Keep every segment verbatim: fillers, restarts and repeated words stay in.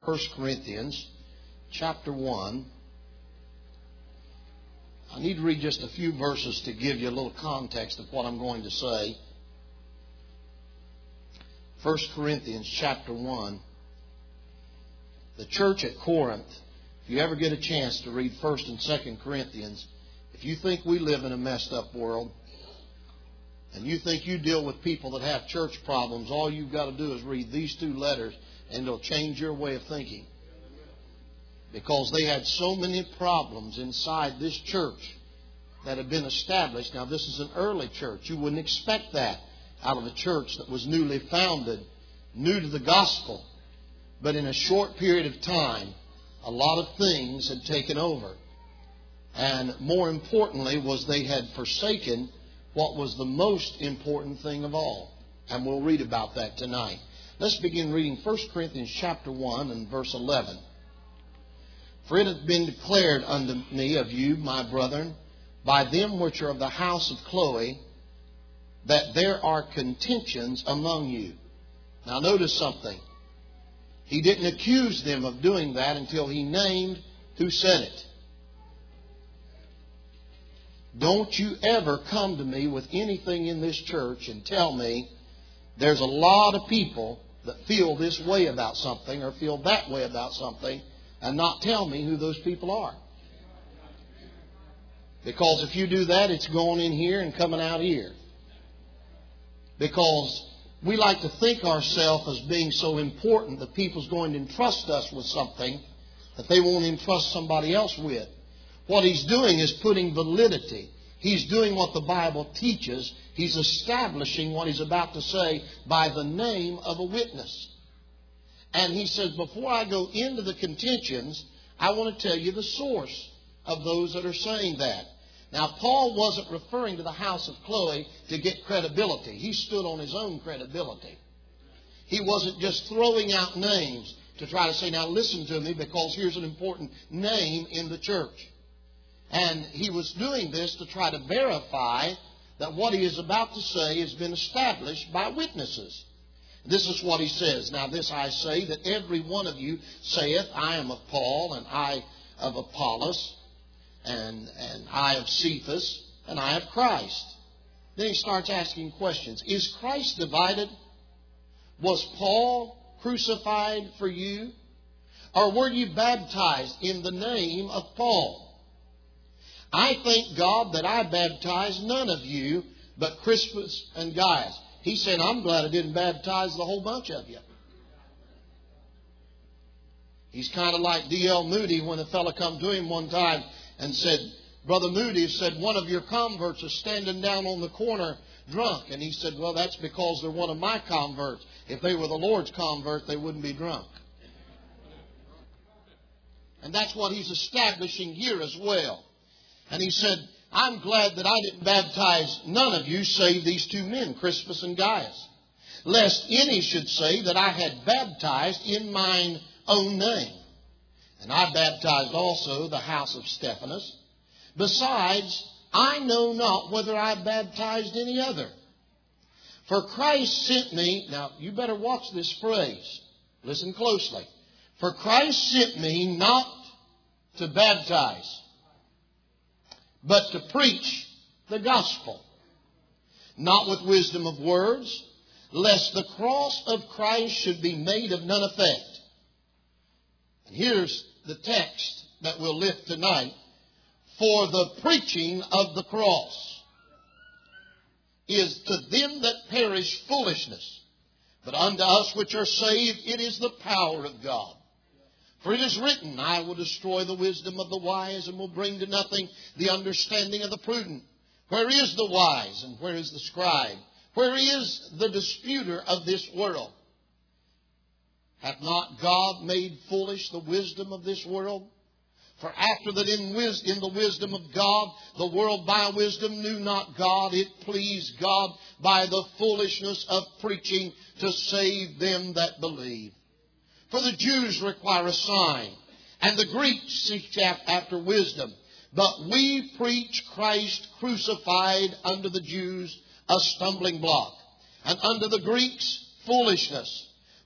First Corinthians chapter one. I need to read just a few verses to give you a little context of what I'm going to say. First Corinthians chapter one. The church at Corinth, if you ever get a chance to read First and Second Corinthians, if you think we live in a messed up world, and you think you deal with people that have church problems, all you've got to do is read these two letters and it'll change your way of thinking. Because they had so many problems inside this church that had been established. Now, this is an early church. You wouldn't expect that out of a church that was newly founded, new to the gospel. But in a short period of time, a lot of things had taken over. And more importantly was they had forsaken what was the most important thing of all. And we'll read about that tonight. Let's begin reading First Corinthians chapter one and verse eleven. For it hath been declared unto me of you, my brethren, by them which are of the house of Chloe, that there are contentions among you. Now notice something. He didn't accuse them of doing that until he named who said it. Don't you ever come to me with anything in this church and tell me there's a lot of people that feel this way about something or feel that way about something, and not tell me who those people are. Because if you do that, it's going in here and coming out here. Because we like to think ourselves as being so important that people's going to entrust us with something that they won't entrust somebody else with. What he's doing is putting validity. He's doing what the Bible teaches. He's establishing what he's about to say by the name of a witness. And he says, before I go into the contentions, I want to tell you the source of those that are saying that. Now, Paul wasn't referring to the house of Chloe to get credibility. He stood on his own credibility. He wasn't just throwing out names to try to say, now listen to me because here's an important name in the church. And he was doing this to try to verify that what he is about to say has been established by witnesses. This is what he says. Now this I say, that every one of you saith, I am of Paul, and I of Apollos, and, and I of Cephas, and I of Christ. Then he starts asking questions. Is Christ divided? Was Paul crucified for you? Or were you baptized in the name of Paul? I thank God that I baptized none of you but Crispus and Gaius. He said, I'm glad I didn't baptize the whole bunch of you. He's kind of like D L Moody when a fellow come to him one time and said, Brother Moody said, one of your converts is standing down on the corner drunk. And he said, well, that's because they're one of my converts. If they were the Lord's convert, they wouldn't be drunk. And that's what he's establishing here as well. And he said, I'm glad that I didn't baptize none of you save these two men, Crispus and Gaius, lest any should say that I had baptized in mine own name. And I baptized also the house of Stephanas. Besides, I know not whether I baptized any other. For Christ sent me, now you better watch this phrase. Listen closely. For Christ sent me not to baptize, but to preach the gospel, not with wisdom of words, lest the cross of Christ should be made of none effect. And here's the text that we'll lift tonight. For the preaching of the cross is to them that perish foolishness, but unto us which are saved it is the power of God. For it is written, I will destroy the wisdom of the wise and will bring to nothing the understanding of the prudent. Where is the wise and where is the scribe? Where is the disputer of this world? Hath not God made foolish the wisdom of this world? For after that in, wis- in the wisdom of God, the world by wisdom knew not God, it pleased God by the foolishness of preaching to save them that believe. For the Jews require a sign, and the Greeks seek after wisdom. But we preach Christ crucified unto the Jews a stumbling block, and unto the Greeks foolishness.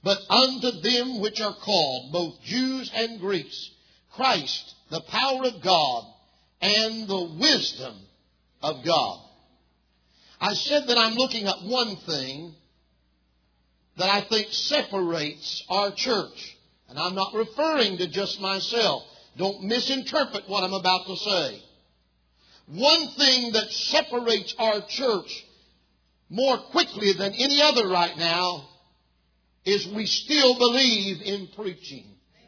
But unto them which are called, both Jews and Greeks, Christ, the power of God, and the wisdom of God. I said that I'm looking at one thing that I think separates our church. And I'm not referring to just myself. Don't misinterpret what I'm about to say. One thing that separates our church more quickly than any other right now is we still believe in preaching.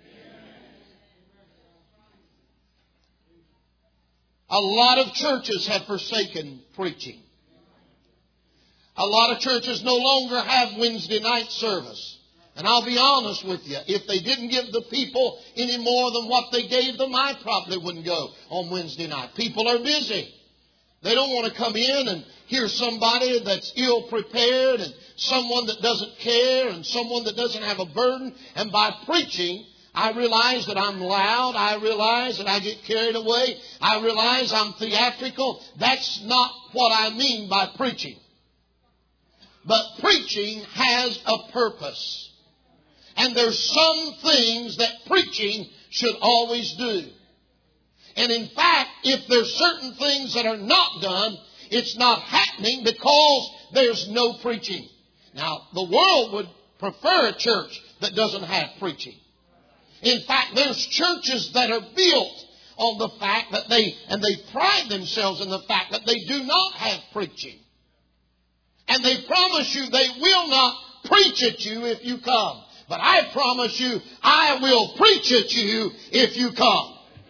A lot of churches have forsaken preaching. A lot of churches no longer have Wednesday night service. And I'll be honest with you, if they didn't give the people any more than what they gave them, I probably wouldn't go on Wednesday night. People are busy. They don't want to come in and hear somebody that's ill prepared and someone that doesn't care and someone that doesn't have a burden. And by preaching, I realize that I'm loud. I realize that I get carried away. I realize I'm theatrical. That's not what I mean by preaching. But preaching has a purpose. And there's some things that preaching should always do. And in fact, if there's certain things that are not done, it's not happening because there's no preaching. Now, the world would prefer a church that doesn't have preaching. In fact, there's churches that are built on the fact that they, and they pride themselves in the fact that they do not have preaching. And they promise you they will not preach at you if you come. But I promise you, I will preach at you if you come.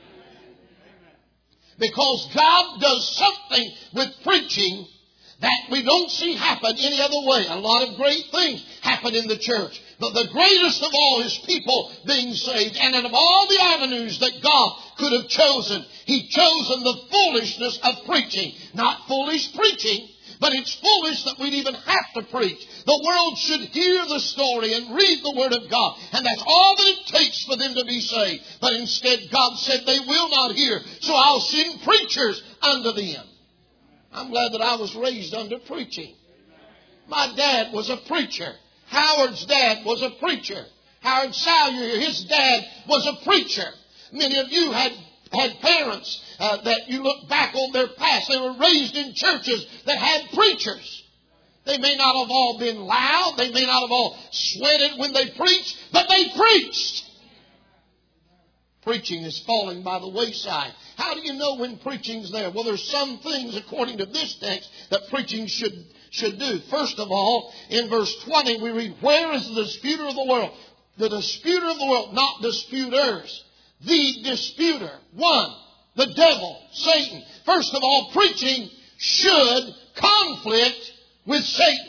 Because God does something with preaching that we don't see happen any other way. A lot of great things happen in the church. But the greatest of all is people being saved. And of all the avenues that God could have chosen, He chosen the foolishness of preaching. Not foolish preaching, but it's foolish that we'd even have to preach. The world should hear the story and read the Word of God. And that's all that it takes for them to be saved. But instead, God said they will not hear. So I'll send preachers unto them. I'm glad that I was raised under preaching. My dad was a preacher. Howard's dad was a preacher. Howard Salyer, his dad was a preacher. Many of you had had parents uh, that you look back on their past. They were raised in churches that had preachers. They may not have all been loud. They may not have all sweated when they preached, but they preached. Preaching is falling by the wayside. How do you know when preaching's there? Well, there's some things, according to this text, that preaching should, should do. First of all, in verse twenty, we read, where is the disputer of the world? The disputer of the world, not disputers. The disputer. One, the devil, Satan. First of all, preaching should conflict with Satan.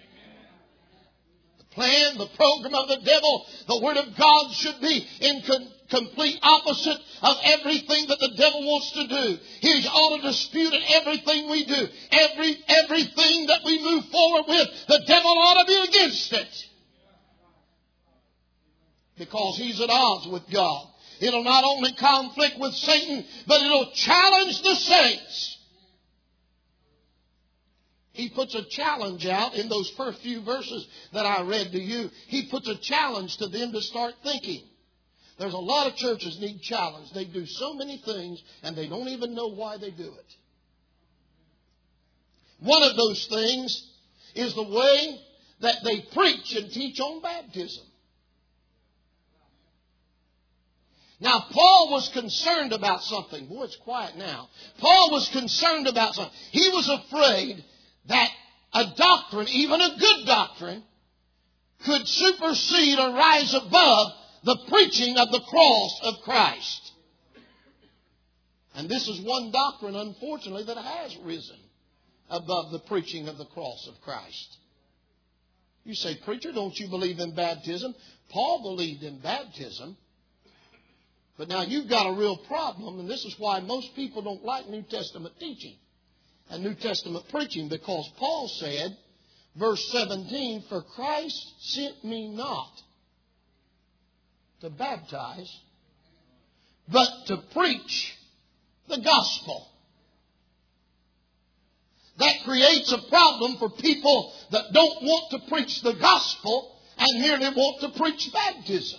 The plan, the program of the devil, the Word of God should be in con- complete opposite of everything that the devil wants to do. He ought to dispute everything we do. Every, everything that we move forward with, the devil ought to be against it. Because he's at odds with God. It'll not only conflict with Satan, but it'll challenge the saints. He puts a challenge out in those first few verses that I read to you. He puts a challenge to them to start thinking. There's a lot of churches need challenge. They do so many things and they don't even know why they do it. One of those things is the way that they preach and teach on baptism. Now, Paul was concerned about something. Boy, it's quiet now. Paul was concerned about something. He was afraid that a doctrine, even a good doctrine, could supersede or rise above the preaching of the cross of Christ. And this is one doctrine, unfortunately, that has risen above the preaching of the cross of Christ. You say, preacher, don't you believe in baptism? Paul believed in baptism. But now you've got a real problem, and this is why most people don't like New Testament teaching and New Testament preaching, because Paul said, verse seventeen, for Christ sent me not to baptize, but to preach the gospel. That creates a problem for people that don't want to preach the gospel and merely want to preach baptism.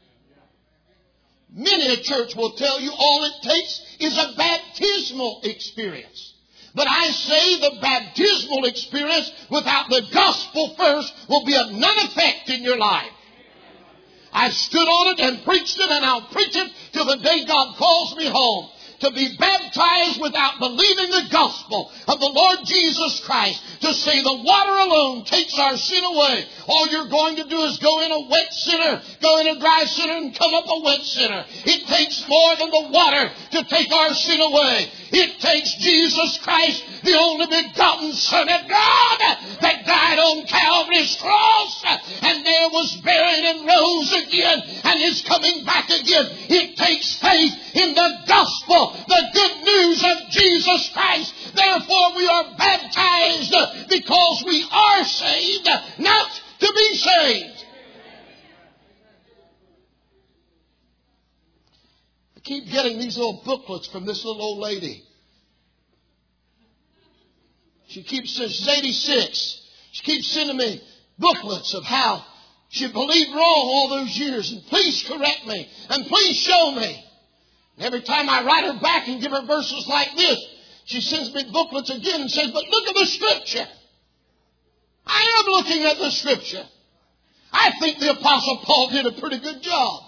Many a church will tell you all it takes is a baptismal experience. But I say the baptismal experience without the gospel first will be of none effect in your life. I've stood on it and preached it, and I'll preach it till the day God calls me home. To be baptized without believing the gospel of the Lord Jesus Christ, to say the water alone takes our sin away. All you're going to do is go in a wet sinner, go in a dry sinner, and come up a wet sinner. It takes more than the water to take our sin away. It takes Jesus Christ, the only begotten Son of God, that died on Calvary's cross, and there was buried and rose again, and is coming back again. It takes faith in the gospel, the good news of Jesus Christ. Therefore we are baptized because we are saved, not to be saved. I keep getting these little booklets from this little old lady. She keeps, she's eighty-six. She keeps sending me booklets of how she believed wrong all those years. And please correct me. And please show me. And every time I write her back and give her verses like this, she sends me booklets again and says, but look at the Scripture. I am looking at the Scripture. I think the Apostle Paul did a pretty good job.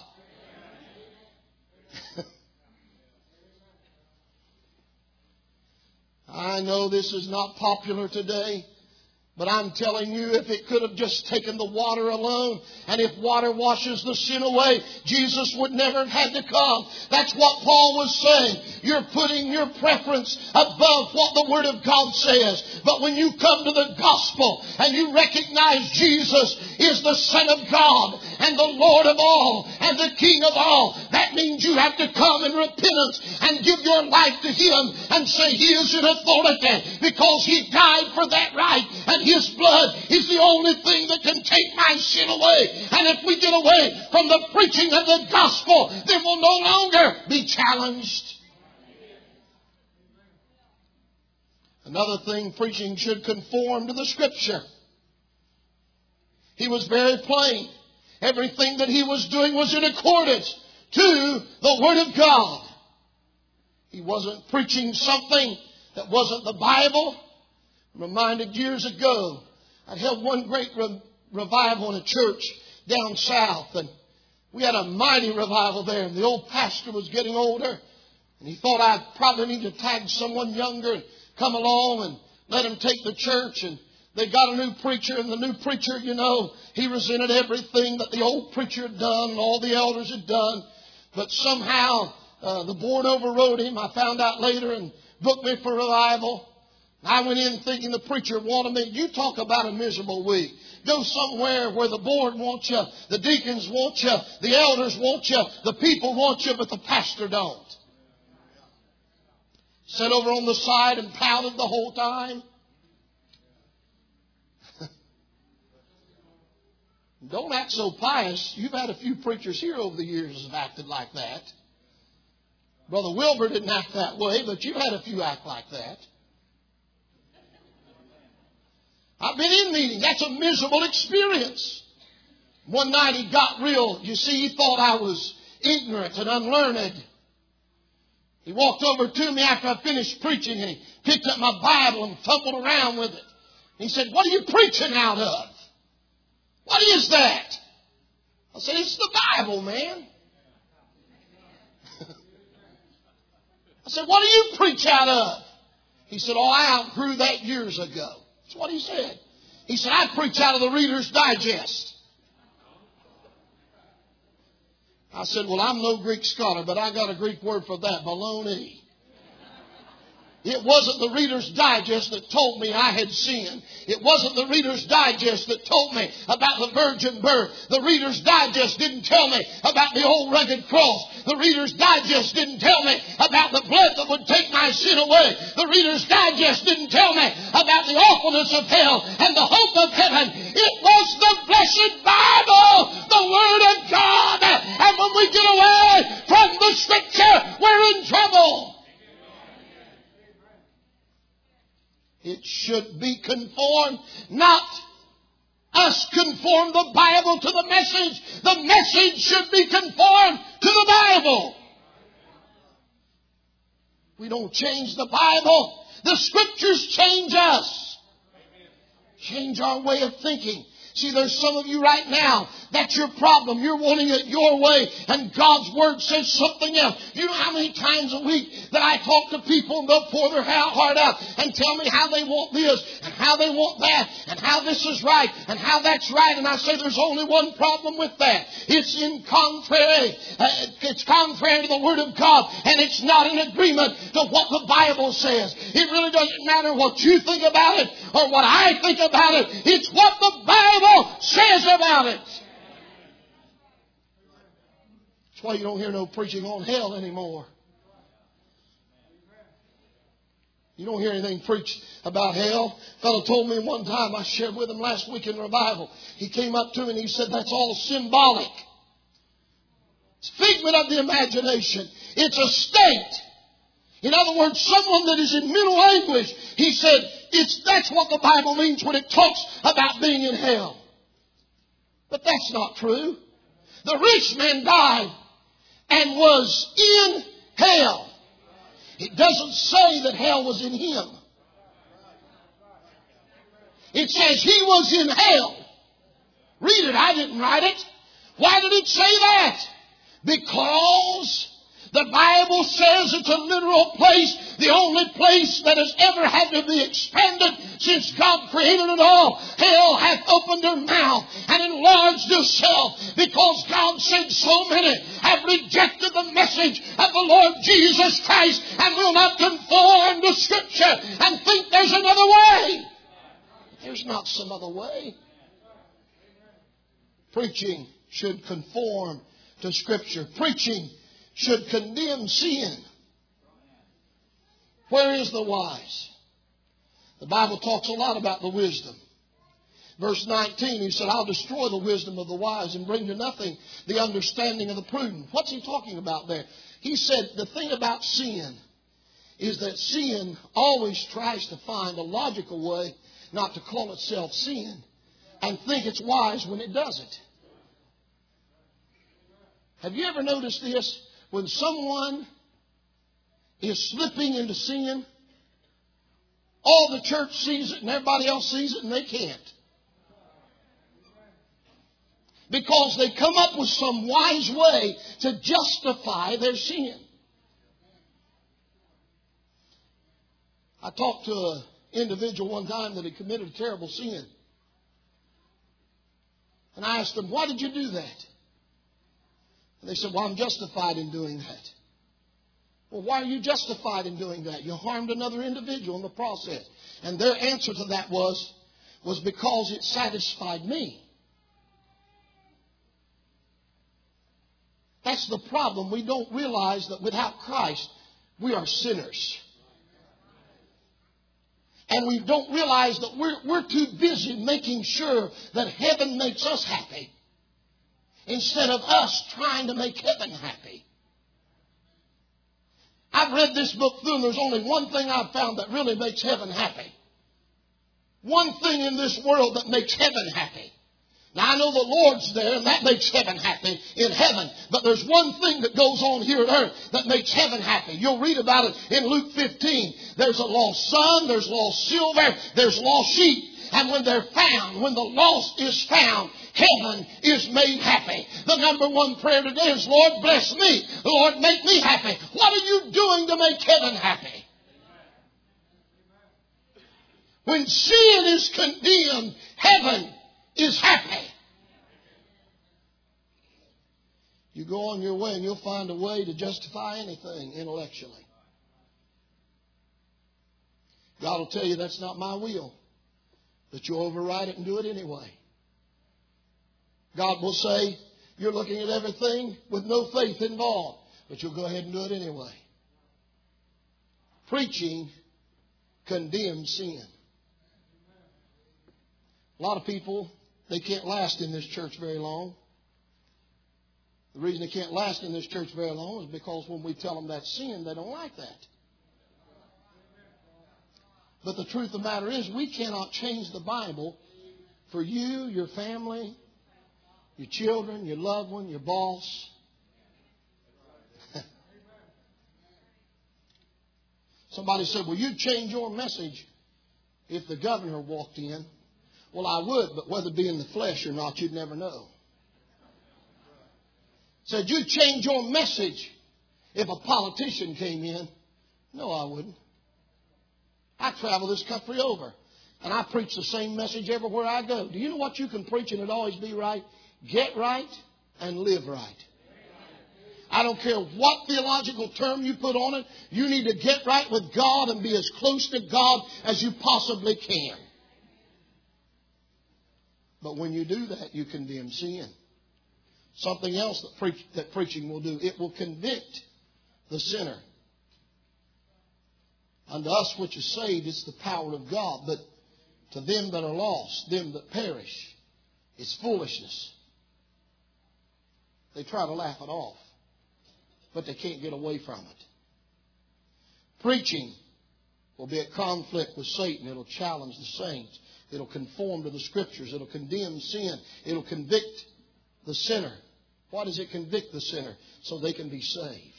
I know this is not popular today, but I'm telling you, if it could have just taken the water alone, and if water washes the sin away, Jesus would never have had to come. That's what Paul was saying. You're putting your preference above what the Word of God says. But when you come to the gospel and you recognize Jesus is the Son of God and the Lord of all and the King of all, that means you have to come in repentance and give your life to Him and say He is in authority because He died for that right, and His blood is the only thing that can take my sin away. And if we get away from the preaching of the gospel, then we'll no longer be challenged. Another thing, preaching should conform to the Scripture. He was very plain. Everything that he was doing was in accordance to the Word of God. He wasn't preaching something that wasn't the Bible. I'm reminded years ago, I held one great re- revival in a church down south, and we had a mighty revival there, and the old pastor was getting older, and he thought I probably need to tag someone younger and come along and let him take the church. And they got a new preacher, and the new preacher, you know, he resented everything that the old preacher had done and all the elders had done. But somehow uh, the board overrode him. I found out later and booked me for revival. I went in thinking the preacher wanted me. You talk about a miserable week. Go somewhere where the board wants you, the deacons want you, the elders want you, the people want you, but the pastor don't. Sat over on the side and pouted the whole time. Don't act so pious. You've had a few preachers here over the years that have acted like that. Brother Wilbur didn't act that way, but you've had a few act like that. I've been in meetings. That's a miserable experience. One night he got real. You see, he thought I was ignorant and unlearned. He walked over to me after I finished preaching, and he picked up my Bible and fumbled around with it. He said, "What are you preaching out of? What is that?" I said, "It's the Bible, man." I said, "What do you preach out of?" He said, "Oh, I outgrew that years ago." That's what he said. He said, "I preach out of the Reader's Digest." I said, "Well, I'm no Greek scholar, but I got a Greek word for that, baloney." It wasn't the Reader's Digest that told me I had sinned. It wasn't the Reader's Digest that told me about the virgin birth. The Reader's Digest didn't tell me about the old rugged cross. The Reader's Digest didn't tell me about the blood that would take my sin away. The Reader's Digest didn't tell me about the awfulness of hell and the hope of heaven. It was the blessed Bible, the Word of God. And when we get away from the Scripture, we're in trouble. It should be conformed, not us conform the Bible to the message. The message should be conformed to the Bible. We don't change the Bible. The Scriptures change us. Change our way of thinking. See, there's some of you right now, that's your problem. You're wanting it your way, and God's Word says something else. You know how many times a week that I talk to people and they'll pour their heart out and tell me how they want this and how they want that and how this is right and how that's right. And I say there's only one problem with that. It's in contrary. Uh, it's contrary to the Word of God, and it's not in agreement to what the Bible says. It really doesn't matter what you think about it or what I think about it. It's what the Bible says about it. That's why you don't hear no preaching on hell anymore. You don't hear anything preached about hell. A fellow told me one time, I shared with him last week in revival. He came up to me and he said, that's all symbolic. It's a figment of the imagination. It's a state. In other words, someone that is in mental anguish. He said, it's, that's what the Bible means when it talks about being in hell. But that's not true. The rich man died and was in hell. It doesn't say that hell was in him. It says he was in hell. Read it. I didn't write it. Why did it say that? Because the Bible says it's a literal place, the only place that has ever had to be expanded since God created it all. Hell hath opened her mouth and enlarged herself, because God said so many have rejected the message of the Lord Jesus Christ and will not conform to Scripture and think there's another way. There's not some other way. Preaching should conform to Scripture. Preaching should condemn sin. Where is the wise? The Bible talks a lot about the wisdom. Verse nineteen, he said, I'll destroy the wisdom of the wise and bring to nothing the understanding of the prudent. What's he talking about there? He said the thing about sin is that sin always tries to find a logical way not to call itself sin and think it's wise when it doesn't. Have you ever noticed this? When someone is slipping into sin, all the church sees it and everybody else sees it and they can't. Because they come up with some wise way to justify their sin. I talked to an individual one time that had committed a terrible sin. And I asked them, why did you do that? And they said, well, I'm justified in doing that. Well, why are you justified in doing that? You harmed another individual in the process. And their answer to that was, was because it satisfied me. That's the problem. We don't realize that without Christ, we are sinners. And we don't realize that we're, we're too busy making sure that heaven makes us happy, instead of us trying to make heaven happy. I've read this book through, and there's only one thing I've found that really makes heaven happy. One thing in this world that makes heaven happy. Now, I know the Lord's there, and that makes heaven happy in heaven. But there's one thing that goes on here at earth that makes heaven happy. You'll read about it in Luke fifteen. There's a lost son, there's lost silver, there's lost sheep. And when they're found, when the lost is found, heaven is made happy. The number one prayer today is, Lord, bless me. Lord, make me happy. What are you doing to make heaven happy? When sin is condemned, heaven is happy. You go on your way and you'll find a way to justify anything intellectually. God will tell you that's not my will. But you'll override it and do it anyway. God will say, you're looking at everything with no faith involved. But you'll go ahead and do it anyway. Preaching condemns sin. A lot of people, they can't last in this church very long. The reason they can't last in this church very long is because when we tell them that's sin, they don't like that. But the truth of the matter is, we cannot change the Bible for you, your family, your children, your loved one, your boss. Somebody said, well, you'd change your message if the governor walked in. Well, I would, but whether it be in the flesh or not, you'd never know. Said, you'd change your message if a politician came in. No, I wouldn't. I travel this country over, and I preach the same message everywhere I go. Do you know what you can preach and it always be right? Get right and live right. I don't care what theological term you put on it. You need to get right with God and be as close to God as you possibly can. But when you do that, you condemn sin. Something else that, preach, that preaching will do, it will convict the sinner. Unto us which is saved, it's the power of God. But to them that are lost, them that perish, it's foolishness. They try to laugh it off, but they can't get away from it. Preaching will be at conflict with Satan. It'll challenge the saints. It'll conform to the Scriptures. It'll condemn sin. It'll convict the sinner. Why does it convict the sinner? So they can be saved.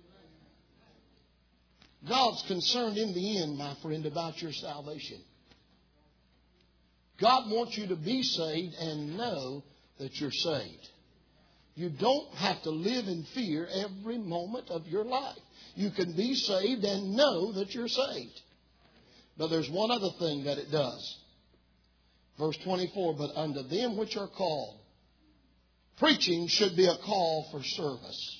God's concerned in the end, my friend, about your salvation. God wants you to be saved and know that you're saved. You don't have to live in fear every moment of your life. You can be saved and know that you're saved. But there's one other thing that it does. Verse twenty-four, but unto them which are called. Preaching should be a call for service.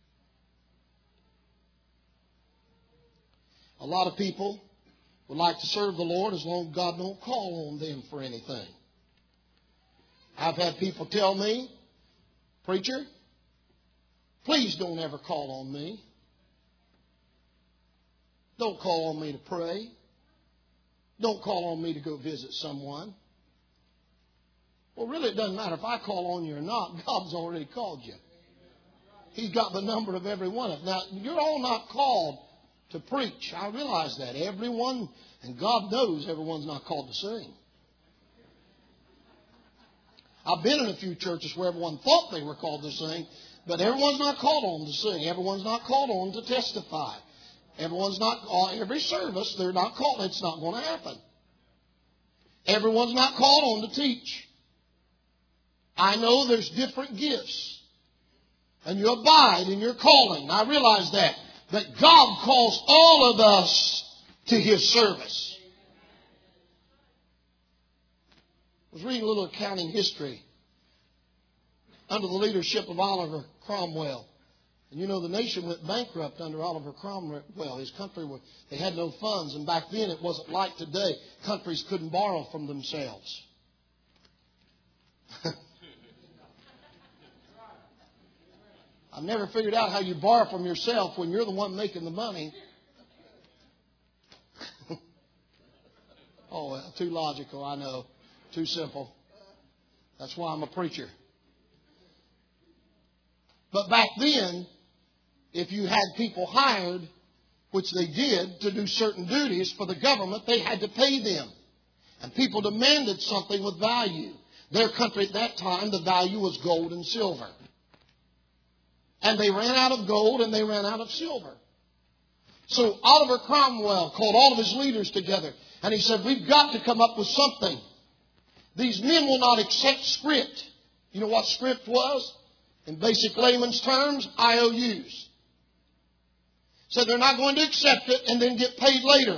A lot of people would like to serve the Lord as long as God don't call on them for anything. I've had people tell me, preacher, please don't ever call on me. Don't call on me to pray. Don't call on me to go visit someone. Well, really, it doesn't matter if I call on you or not. God's already called you. He's got the number of every one of them. Now, you're all not called to preach. I realize that. Everyone, and God knows everyone's not called to sing. I've been in a few churches where everyone thought they were called to sing, but everyone's not called on to sing. Everyone's not called on to testify. Everyone's not, every service, they're not called. It's not going to happen. Everyone's not called on to teach. I know there's different gifts. And you abide in your calling. I realize that. But God calls all of us to His service. I was reading a little accounting history under the leadership of Oliver Cromwell. And you know, the nation went bankrupt under Oliver Cromwell. His country, were, they had no funds. And back then it wasn't like today. Countries couldn't borrow from themselves. I've never figured out how you borrow from yourself when you're the one making the money. Oh, well, too logical, I know. Too simple. That's why I'm a preacher. But back then, if you had people hired, which they did, to do certain duties for the government, they had to pay them. And people demanded something with value. Their country at that time, the value was gold and silver. And they ran out of gold and they ran out of silver. So Oliver Cromwell called all of his leaders together. And he said, we've got to come up with something. These men will not accept script. You know what script was? In basic layman's terms, I O Us. So they're not going to accept it and then get paid later.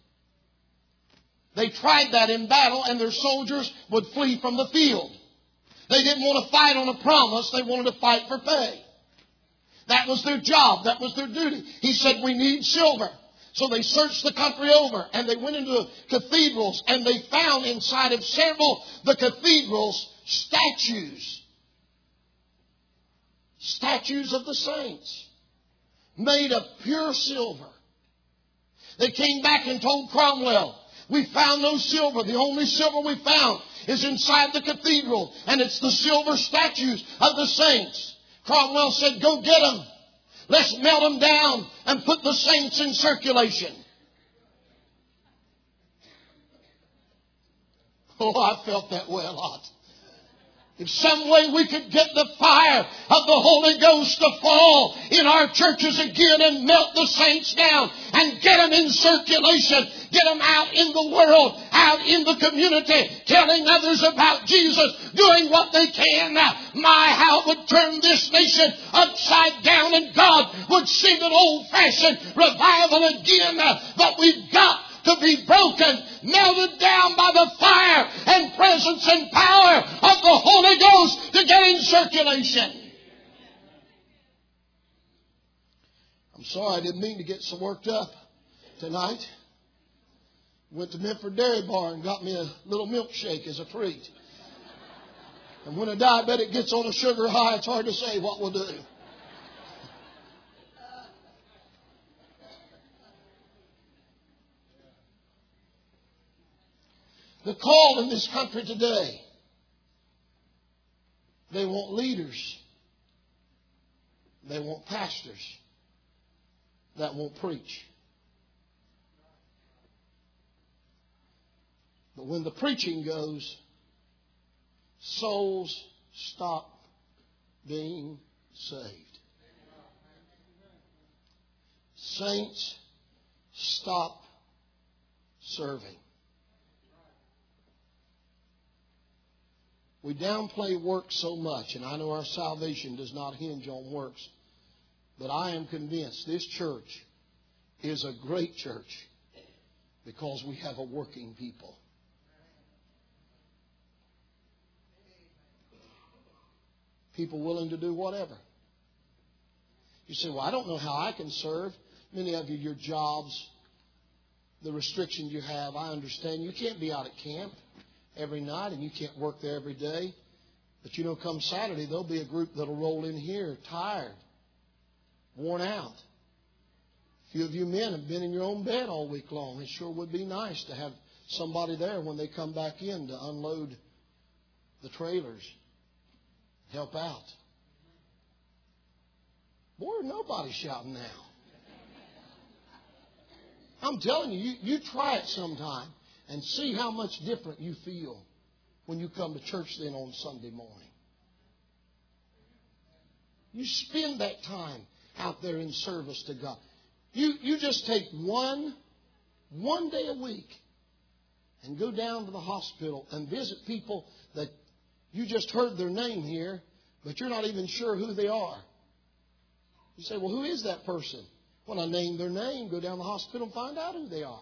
They tried that in battle and their soldiers would flee from the field. They didn't want to fight on a promise. They wanted to fight for pay. That was their job. That was their duty. He said, we need silver. So they searched the country over and they went into cathedrals and they found inside of several of the cathedrals statues. Statues of the saints made of pure silver. They came back and told Cromwell, we found no silver. The only silver we found is inside the cathedral, and it's the silver statues of the saints. Cromwell said, go get them. Let's melt them down and put the saints in circulation. Oh, I felt that way a lot. If some way we could get the fire of the Holy Ghost to fall in our churches again and melt the saints down and get them in circulation, get them out in the world, out in the community, telling others about Jesus, doing what they can. My, how it would turn this nation upside down, and God would send an old-fashioned revival again. But we've got to be broken, melted down by the fire and presence and power of the Holy Ghost to get in circulation. I'm sorry, I didn't mean to get so worked up tonight. Went to Memphis Dairy Bar and got me a little milkshake as a treat. And when a diabetic gets on a sugar high, it's hard to say what we'll do. The call in this country today, they want leaders. They want pastors that won't preach. But when the preaching goes, souls stop being saved. Saints stop serving. We downplay works so much, and I know our salvation does not hinge on works, but I am convinced this church is a great church because we have a working people. People willing to do whatever. You say, well, I don't know how I can serve. Many of you, your jobs, the restrictions you have, I understand. You can't be out at camp every night, and you can't work there every day. But you know, come Saturday, there'll be a group that'll roll in here tired, worn out. A few of you men have been in your own bed all week long. It sure would be nice to have somebody there when they come back in to unload the trailers, help out. Boy, nobody's shouting now. I'm telling you, you, you try it sometime. And see how much different you feel when you come to church then on Sunday morning. You spend that time out there in service to God. You, you just take one, one day a week and go down to the hospital and visit people that you just heard their name here, but you're not even sure who they are. You say, well, who is that person? Well, I name their name, go down to the hospital and find out who they are.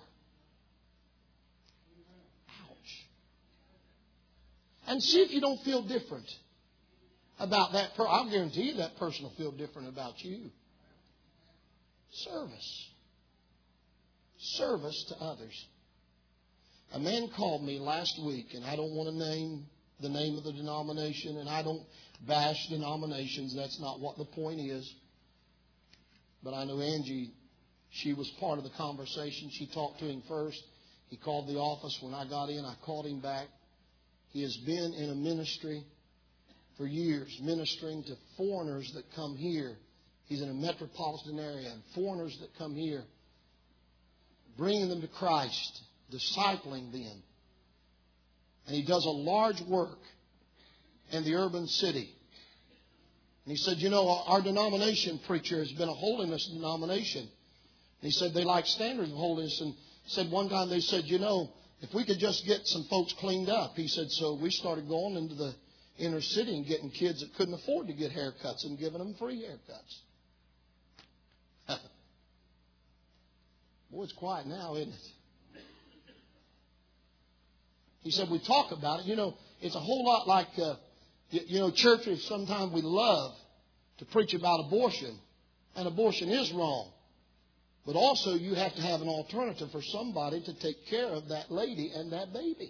And see if you don't feel different about that person. I'll guarantee you that person will feel different about you. Service. Service to others. A man called me last week, and I don't want to name the name of the denomination, and I don't bash denominations. That's not what the point is. But I know Angie, she was part of the conversation. She talked to him first. He called the office. When I got in, I called him back. He has been in a ministry for years, ministering to foreigners that come here. He's in a metropolitan area, and foreigners that come here, bringing them to Christ, discipling them. And he does a large work in the urban city. And he said, you know, our denomination preacher has been a holiness denomination. And he said they like standards of holiness. And said one time they said, you know, if we could just get some folks cleaned up. He said, so we started going into the inner city and getting kids that couldn't afford to get haircuts and giving them free haircuts. Boy, it's quiet now, isn't it? He said, we talk about it. You know, it's a whole lot like, uh, you, you know, churches, sometimes we love to preach about abortion. And abortion is wrong. But also you have to have an alternative for somebody to take care of that lady and that baby.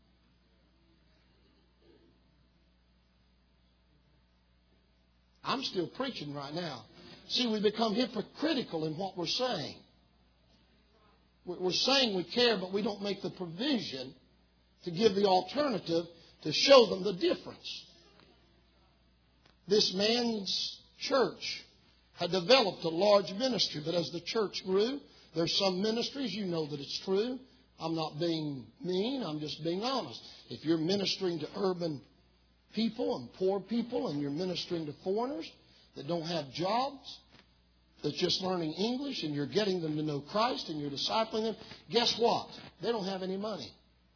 I'm still preaching right now. See, we become hypocritical in what we're saying. We're saying we care, but we don't make the provision to give the alternative to show them the difference. This man's church had developed a large ministry, but as the church grew, there's some ministries, you know that it's true, I'm not being mean. I'm just being honest. If you're ministering to urban people and poor people and you're ministering to foreigners that don't have jobs, that's just learning English, and you're getting them to know Christ and you're discipling them, guess what? They don't have any money.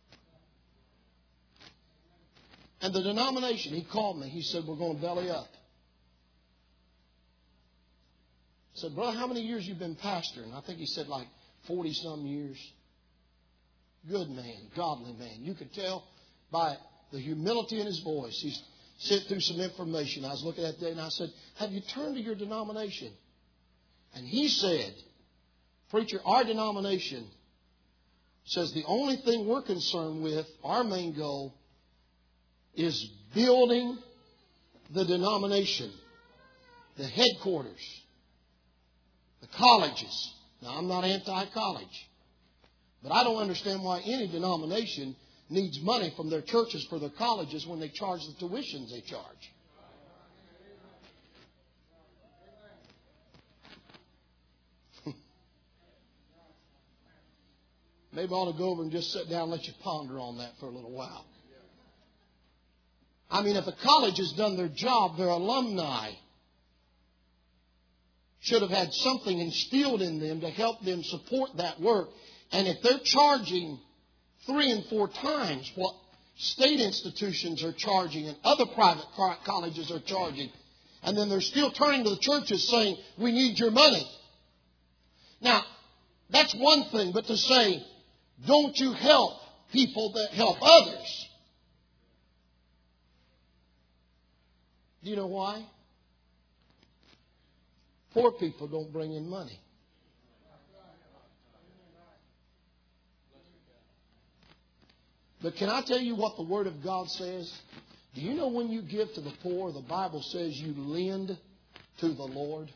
And the denomination, he called me. He said, we're going to belly up. I said, brother, how many years you been pastoring? I think he said like forty-some years. Good man, godly man. You could tell by the humility in his voice. He's sent through some information. I was looking at that and I said, have you turned to your denomination? And he said, preacher, our denomination says the only thing we're concerned with, our main goal, is building the denomination, the headquarters, the colleges. Now, I'm not anti-college, but I don't understand why any denomination needs money from their churches for their colleges when they charge the tuitions they charge. Maybe I ought to go over and just sit down and let you ponder on that for a little while. I mean, if a college has done their job, their alumni should have had something instilled in them to help them support that work. And if they're charging three and four times what state institutions are charging and other private colleges are charging, and then they're still turning to the churches saying, we need your money. Now, that's one thing, but to say, don't you help people that help others? Do you know why? Poor people don't bring in money. But can I tell you what the Word of God says? Do you know when you give to the poor, the Bible says you lend to the Lord?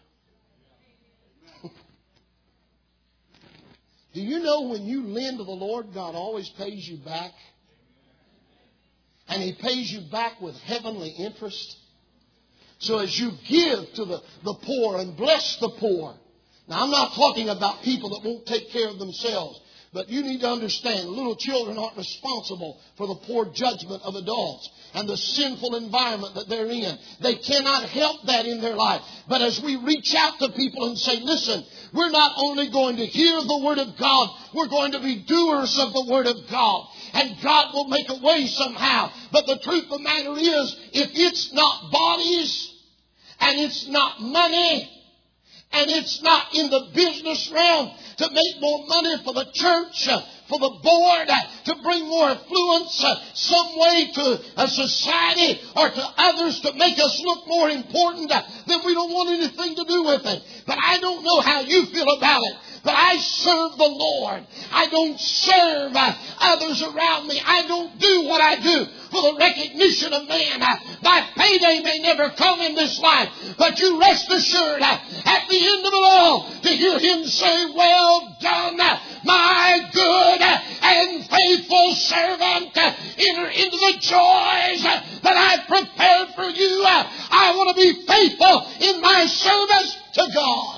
Do you know when you lend to the Lord, God always pays you back? And He pays you back with heavenly interest. So as you give to the, the poor and bless the poor. Now, I'm not talking about people that won't take care of themselves. But you need to understand, little children aren't responsible for the poor judgment of adults and the sinful environment that they're in. They cannot help that in their life. But as we reach out to people and say, listen, we're not only going to hear the Word of God, we're going to be doers of the Word of God. And God will make a way somehow. But the truth of the matter is, if it's not bodies, and it's not money, and it's not in the business realm to make more money for the church, uh, for the board, uh, to bring more influence uh, some way to a society or to others to make us look more important, uh, then we don't want anything to do with it. But I don't know how you feel about it. But I serve the Lord. I don't serve uh, others around me. I don't do what I do for the recognition of man. Uh, my payday may never come in this life, but you rest assured uh, at the end of it all to hear Him say, well done, uh, my good uh, and faithful servant. Uh, enter into the joys uh, that I've prepared for you. Uh, I want to be faithful in my service to God.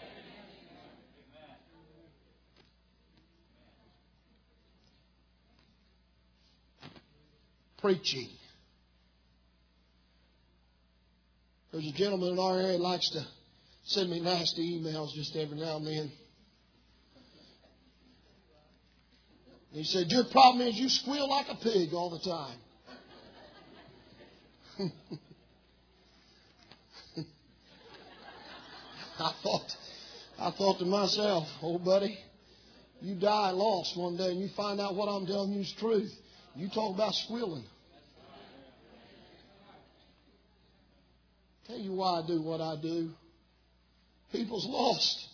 Preaching. There's a gentleman in our area who likes to send me nasty emails just every now and then. He said, your problem is you squeal like a pig all the time. I thought, I thought to myself, oh buddy, you die lost one day and you find out what I'm telling you is truth. You talk about squealing. Tell you why I do what I do. People's lost.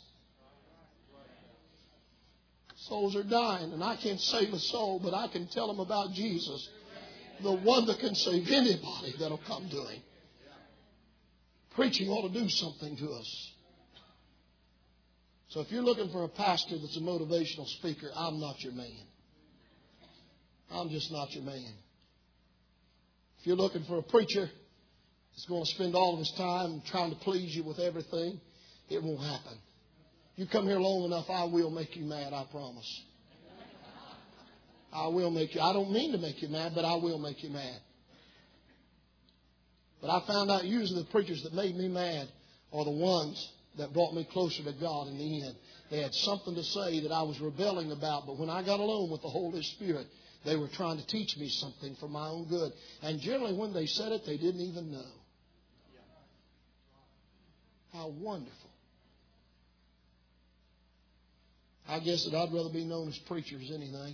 Souls are dying, and I can't save a soul, but I can tell them about Jesus, the one that can save anybody that'll come to Him. Preaching ought to do something to us. So if you're looking for a pastor that's a motivational speaker, I'm not your man. I'm just not your man. If you're looking for a preacher that's going to spend all of his time trying to please you with everything, it won't happen. You come here long enough, I will make you mad, I promise. I will make you. I don't mean to make you mad, but I will make you mad. But I found out usually the preachers that made me mad are the ones that brought me closer to God in the end. They had something to say that I was rebelling about, but when I got alone with the Holy Spirit, they were trying to teach me something for my own good. And generally when they said it, they didn't even know. How wonderful. I guess that I'd rather be known as preacher as anything.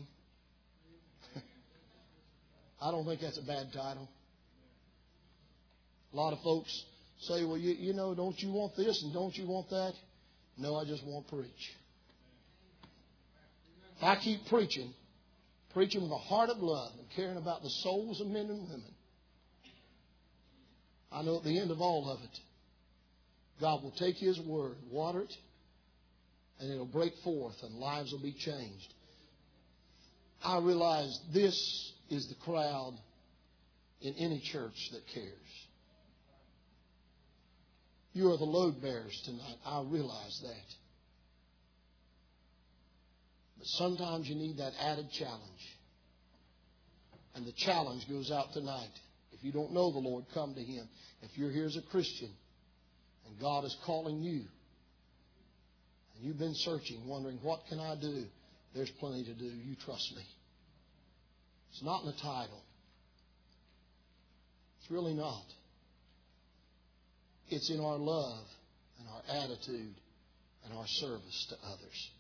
I don't think that's a bad title. A lot of folks say, well, you, you know, don't you want this and don't you want that? No, I just want to preach. If I keep preaching, preaching with a heart of love and caring about the souls of men and women, I know at the end of all of it, God will take His word, water it, and it'll break forth and lives will be changed. I realize this is the crowd in any church that cares. You are the load bearers tonight. I realize that. But sometimes you need that added challenge. And the challenge goes out tonight. If you don't know the Lord, come to Him. If you're here as a Christian and God is calling you and you've been searching, wondering, what can I do? There's plenty to do. You trust me. It's not in the title. It's really not. It's in our love and our attitude and our service to others.